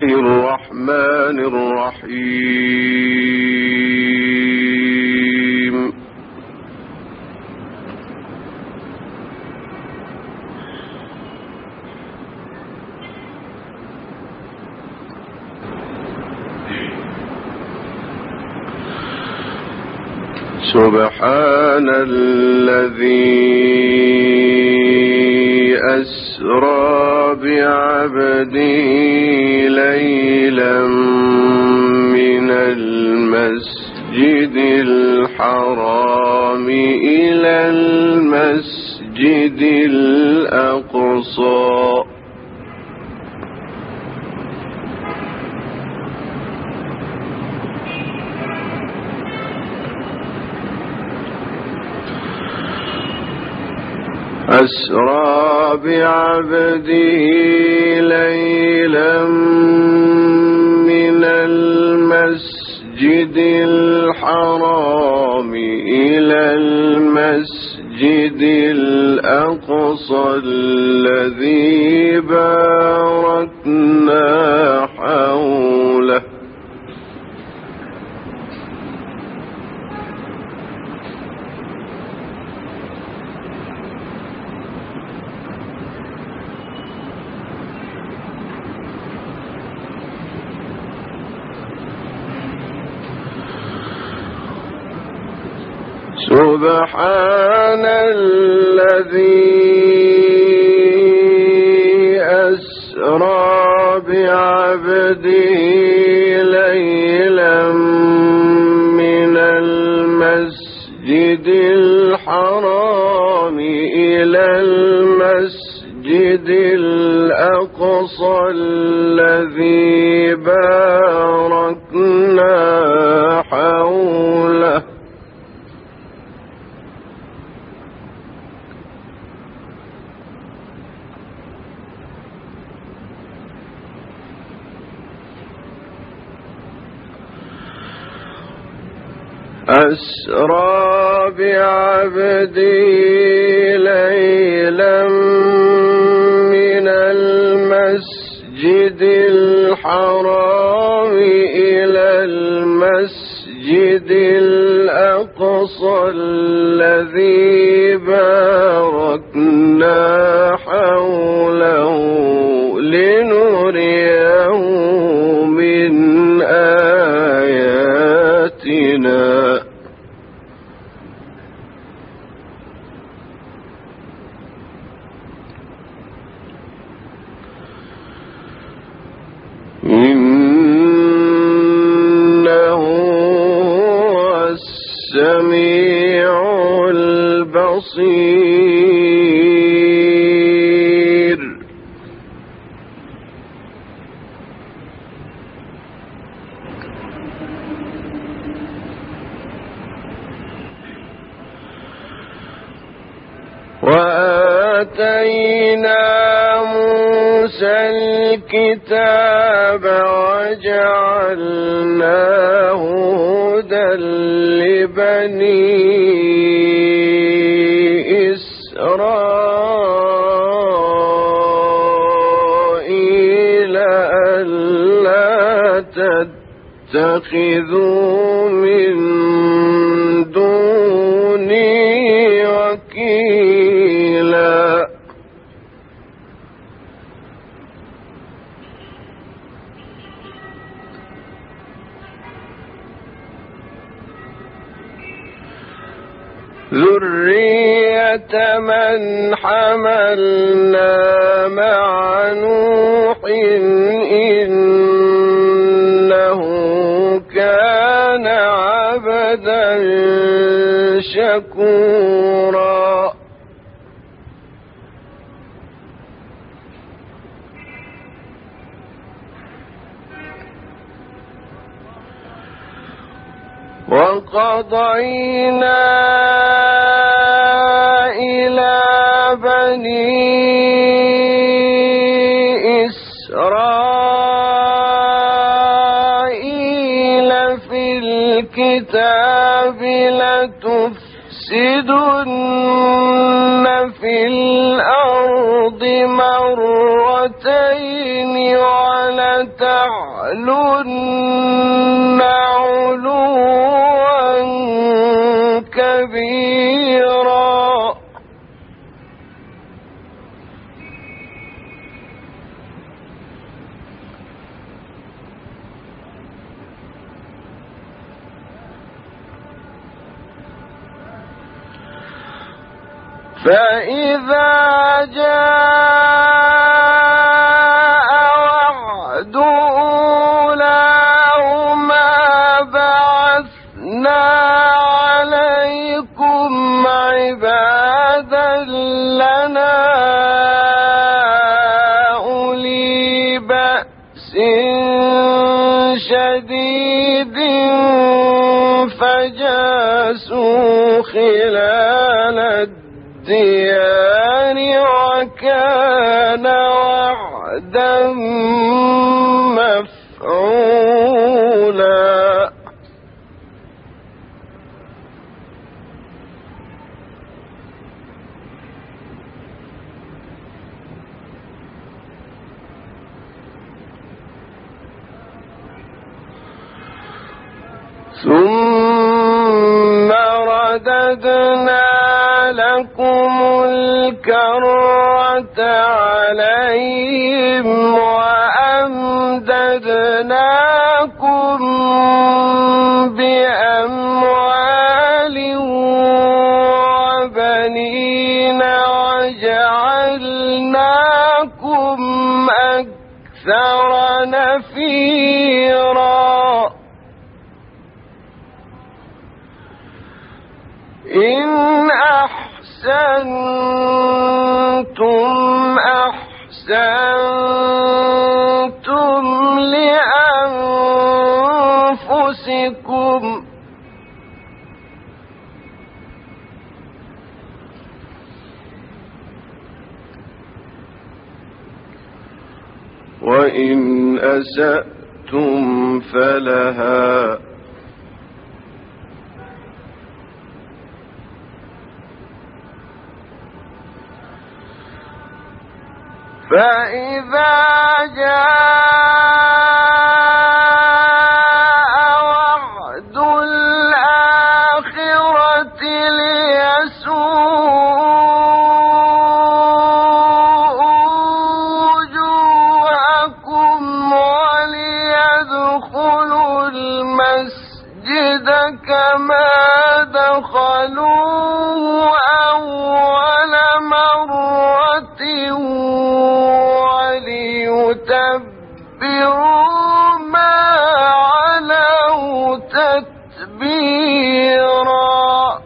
الرحمن الرحيم سبحان الذي أسرى بعبده ليلا من المسجد الحرام إلى المسجد الأقصى أسرى بعبده ليلا من المسجد الحرام إلى المسجد الأقصى الذي باركنا حوله سبحان الذي أسرى بعبده ليلا من المسجد الحرام إلى المسجد الأقصى الذي باركنا حوله أسرى بعبده ليلا من المسجد الحرام إلى المسجد الأقصى الذي باركنا حوله لنريه من آياتنا إنه هو السميع البصير وآتينا موسى الكتاب وجعلناه هدى لبني إسرائيل ألا تتخذوا من دوني وكيلا ذرية من حملنا مع نوح إنه كان عبدا شكورا وقضينا إلى بني إسرائيل في الكتاب لتفسدن في الأرض مرتين ولتعلن لتعلن علوا كبيرا فإذا جاء وعد أولاهما بعثنا عليكم عبادا لنا أولي بأس شديد فجاسوا خلال الديار وكان وعدا مفعولا ثم رددنا لكم الكرة عليهم وأمددناكم بأموال وبنين وجعلناكم أكثر نفيرا إن أحسنتم أحسنتم لأنفسكم وإن أسأتم فلها فإذا جاء وعد الآخرة ليسوءوا وجوهكم وليدخلوا المسجد كما دخلوه أول مرة وليتبروا ما علوا تتبيرا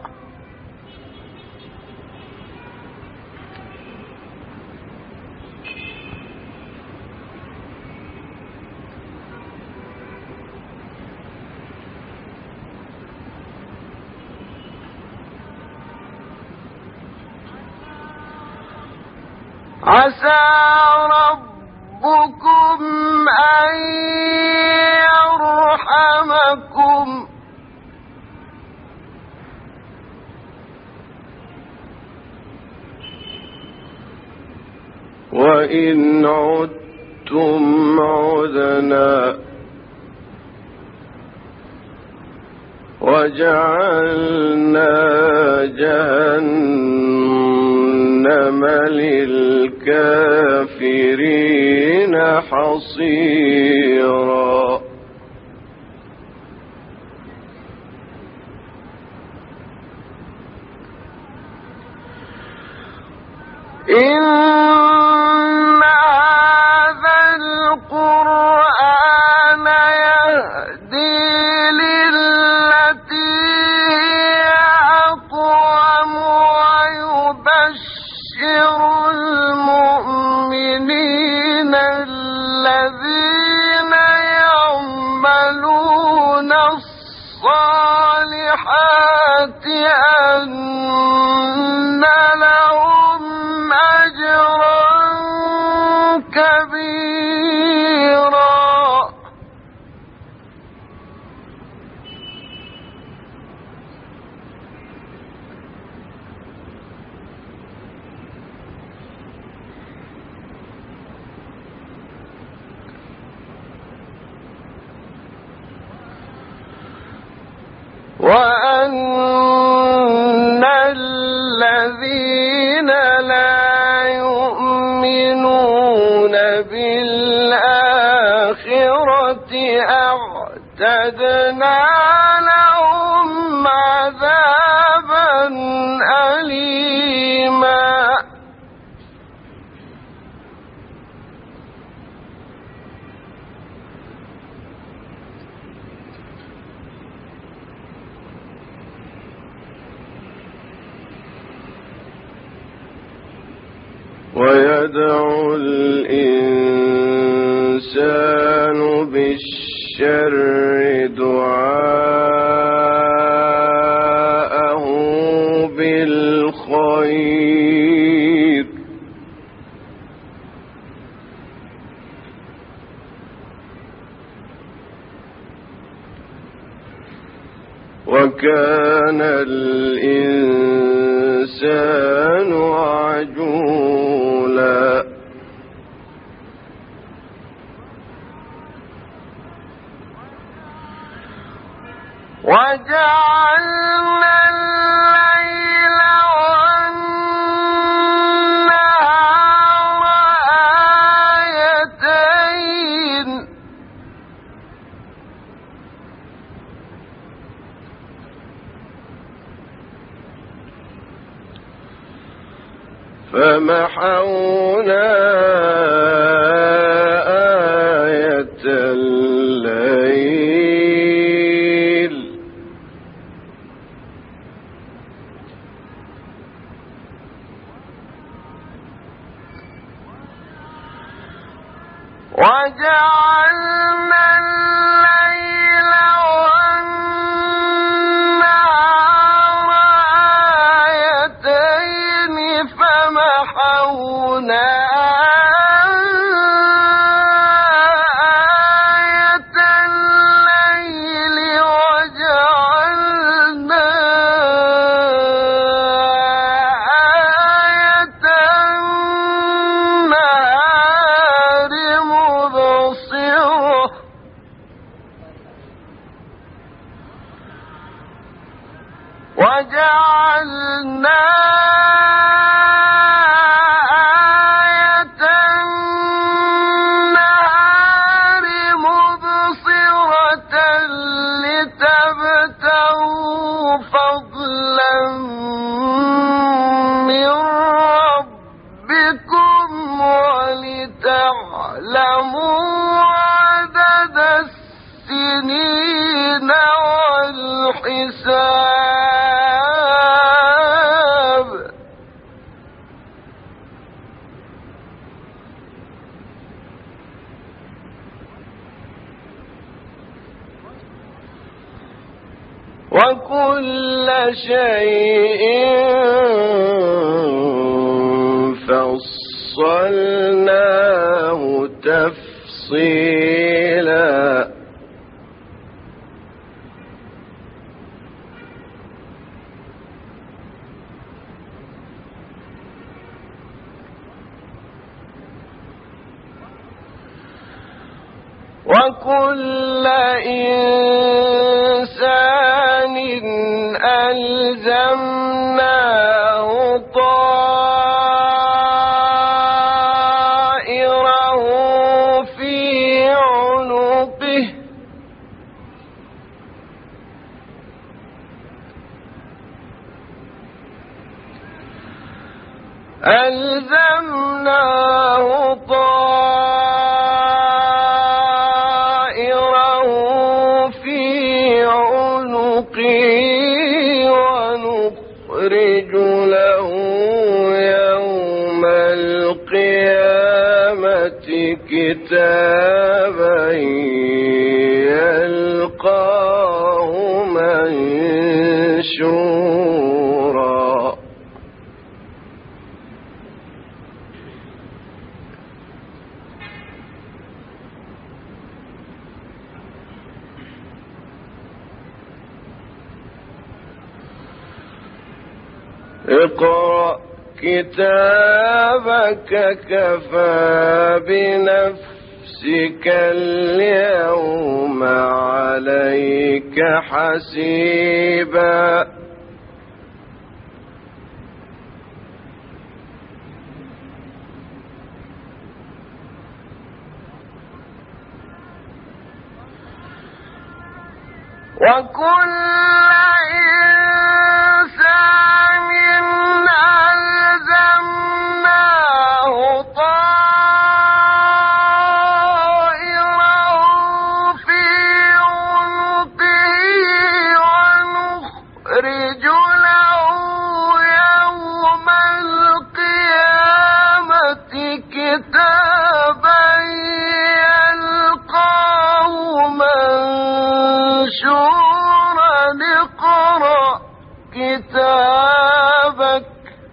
عسى ربكم أن يرحمكم وإن عدتم عدنا وجعلنا جهنم للكافرين حصيرا إن هذا القرآن يهدي للتي هي أقوم ويبشر المؤمنين الذين يعملون الصالحات أن لهم أجرا كبيرا وأن الذين لا يؤمنون بالآخرة أعتدنا لهم عذابا أليما ويدعو الإنسان بالشر دعاءه بالخير وكان الإنسان عجولا وجعلنا الليل والنهار آيتين فمحونا آية الليل وجعلنا الليل والنهار آيتين فمحونا آية الليل وجعلنا آية النهار مبصرة وجعلنا آية النهار مبصرة لتبتغوا فضلا من ربكم ولتعلموا عدد السنين والحساب وكل شيء فصلناه تفصيلا وكل إنسان ألزمناه طائره في عنقه ألزمناه طائره في عنقه ونخرج له يوم القيامة كتابا يلقاه منشورا اقرأ كتابك كفى بنفسك اليوم عليك عليك حسيبا وكل إنسان ألزمناه طائره في عنقه ونخرج له يوم القيامة كتابا يلقاه منشورا اقرأ كتابك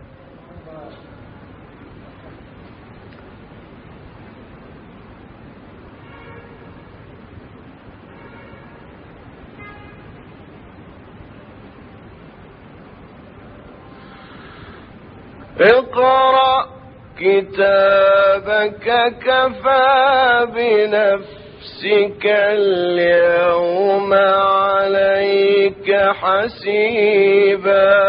اقرأ كتابك كفى بنفسك اليوم عليك حسيبا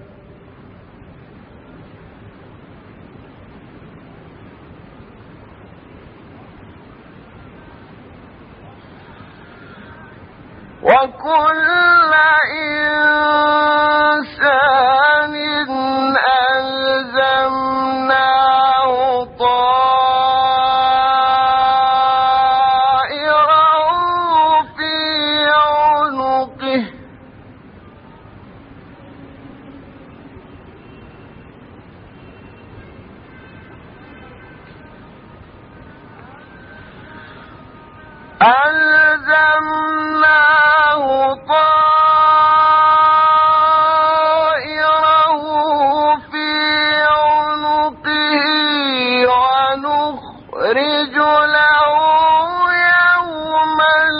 وكل إنسان ألزمناه طائره في عنقه ونخرج له يوم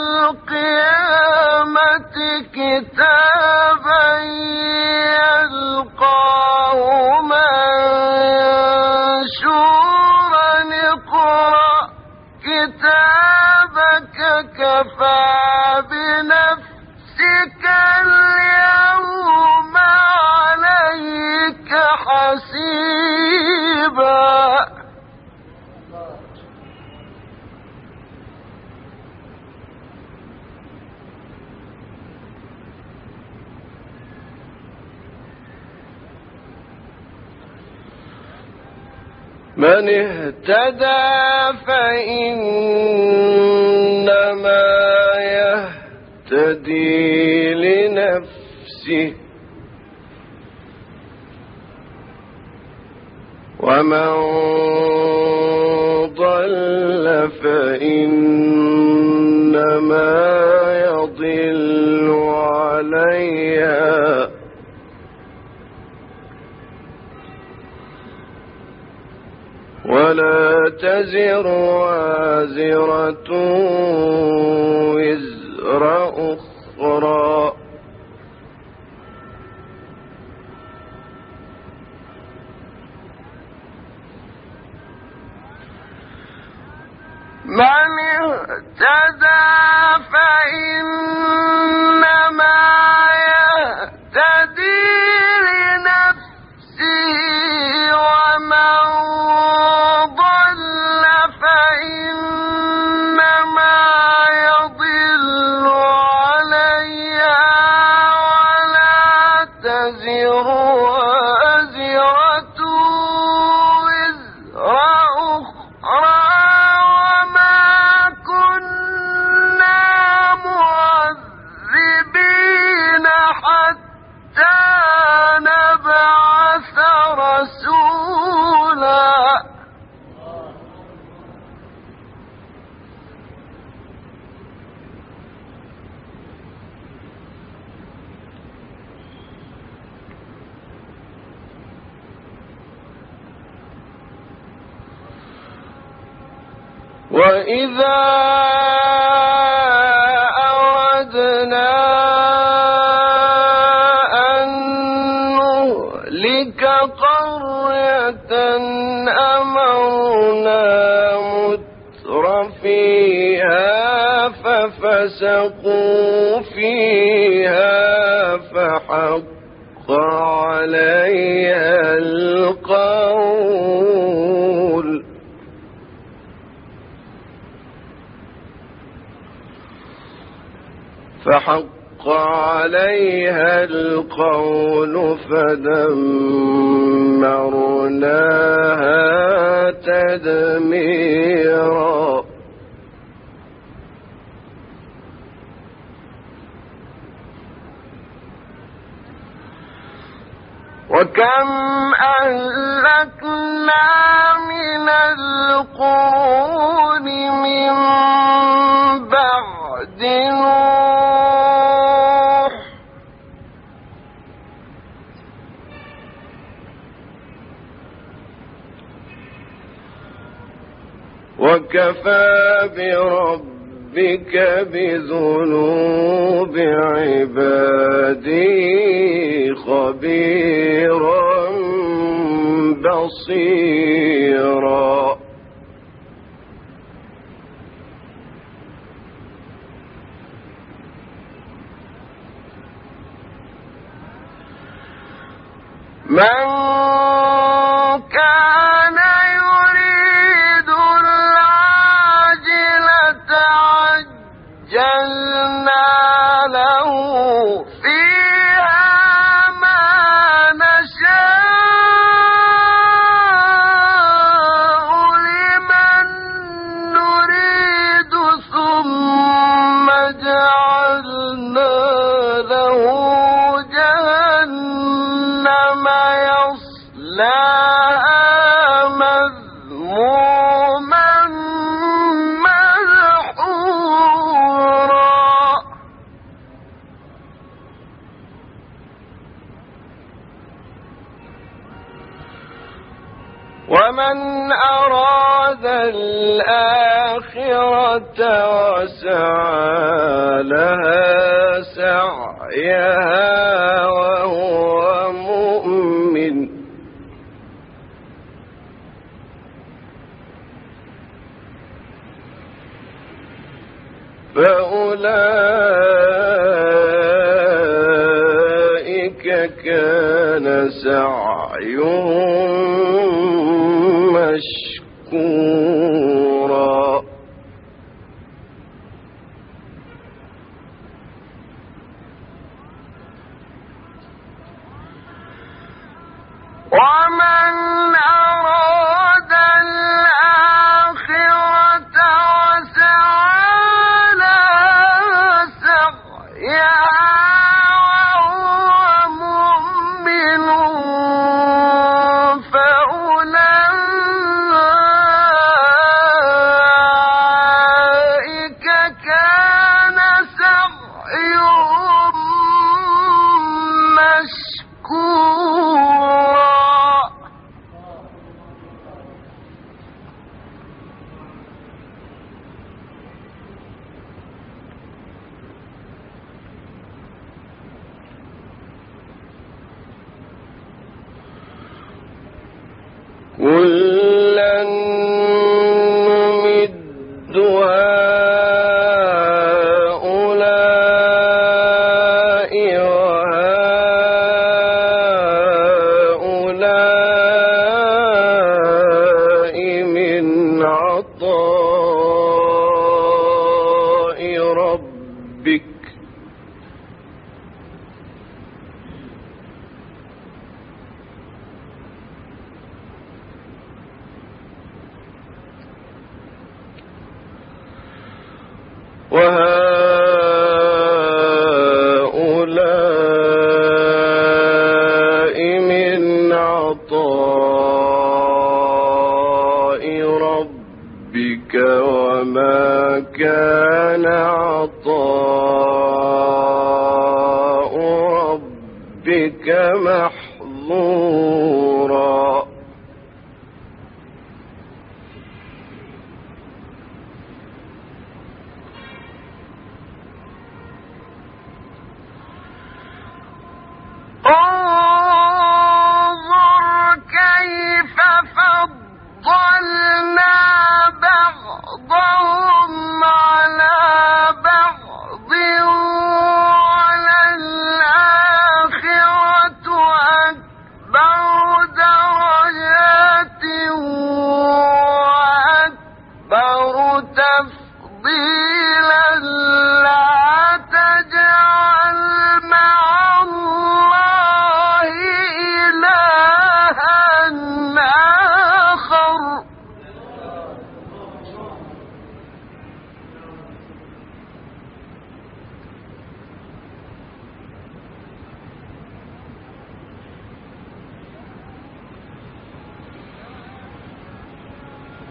القيامة كتابا يلقاه منشورا اقرأ كتابك كفى بنفسك اليوم عليك حسيبا من اهتدى فإنما يهتدي لنفسه ومن ضل فإنما يضل عليها ولا تزر وازرة وزر أخرى من اهتدى فإنما يهتدي لنفسه ومن ضل فإنما يضل عليها ولا تزر وازرة وزر أخرى معذبين حتى نبعث رسولا وإذا أردنا أن نهلك قرية أمرنا مترفيها ففسقوا فيها فحق عليها القول فدمرناها تدميرا. وكم أهلكنا من القرون من بعد نوح وكفى بربك بذنوب عباده خبيرا بصيرا. من كان يريد العاجلة عجلنا له فيها ما نشاء لمن نريد ثم جعلنا له جهنم يصلاها مذموما مدحورا. ومن أراد الآخرة وسعى لها سعيها وهو مؤمن فأولئك كان سعيهم مشكورا. ومن أراد الآخرة وسعى لها سعيها وهو مؤمن فأولئك كان سعيهم مشكورا. كلا نمد هؤلاء وهؤلاء من عطاء ربك وهؤلاء من عطاء ربك وما كان عطاء ربك محظورا. انظر كيف فضلنا بعضهم على بعض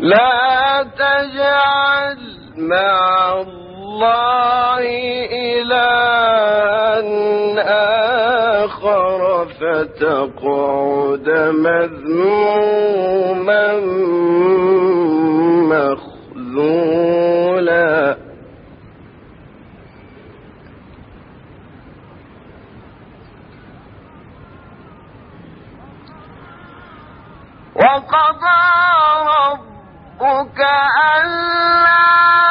لا تجعل مع الله إلها آخر فتقعد مذموما مخذولا. وقضى ربك ألا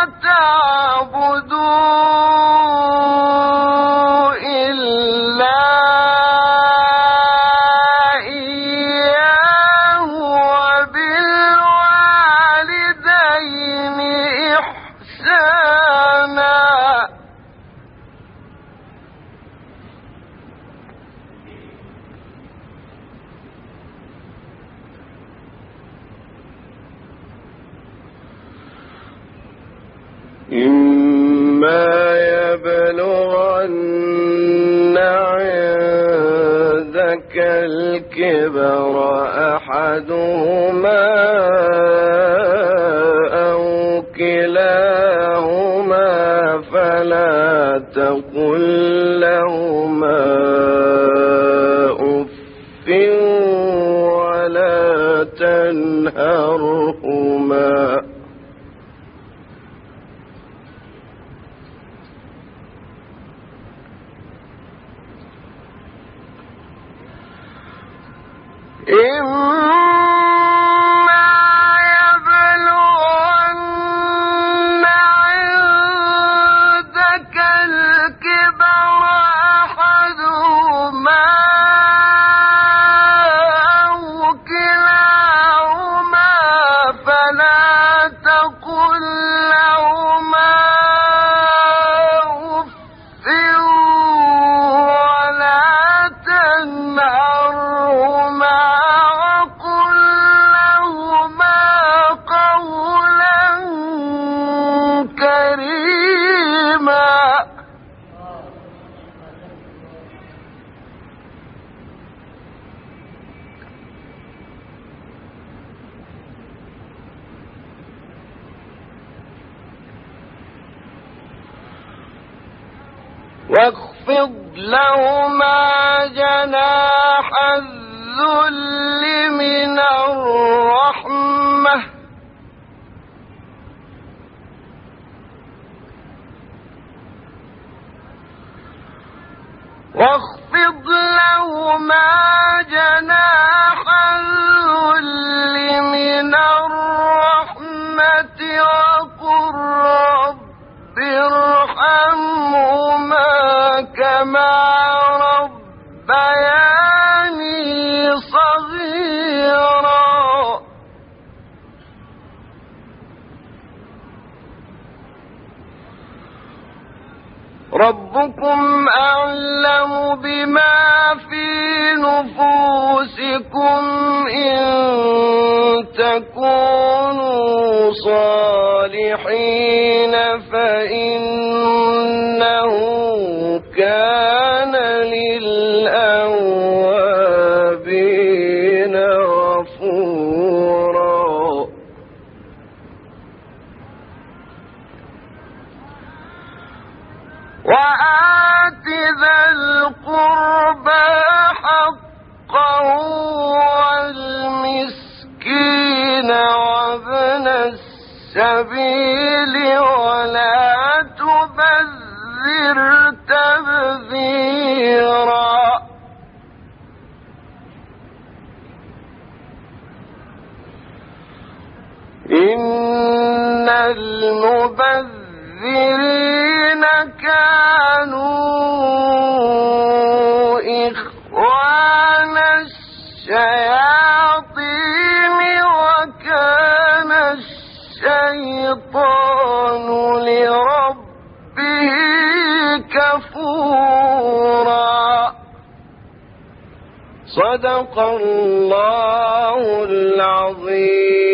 تعبدوا إلا إياه وبالوالدين إحسانا. إما يبلغن عندك الكبر أحدهما أو كلاهما فلا تقل لهما أف ولا تنهرهما. إما يبلغن عندك الكبر أحدهما أو كلاهما فلا تقل لهما أف ولا تنهرهما واخفض لهما جناح الذل من الرحمة واخفض لهما جناح الذل من الرحمة وقل رب ارحمهما كما ربياني صغيرا. ربكم أعلم بما في نفوسكم إن تكونوا صالحين فإنه كان للأوابين غفورا. وآت ذا القربى حقه والمسكين وابن السبيل ولا تبذر تبذيرا. إن المبذرين كانوا إخوان الشياطين وكان الشيطان لربه كفورا. صدق الله العظيم.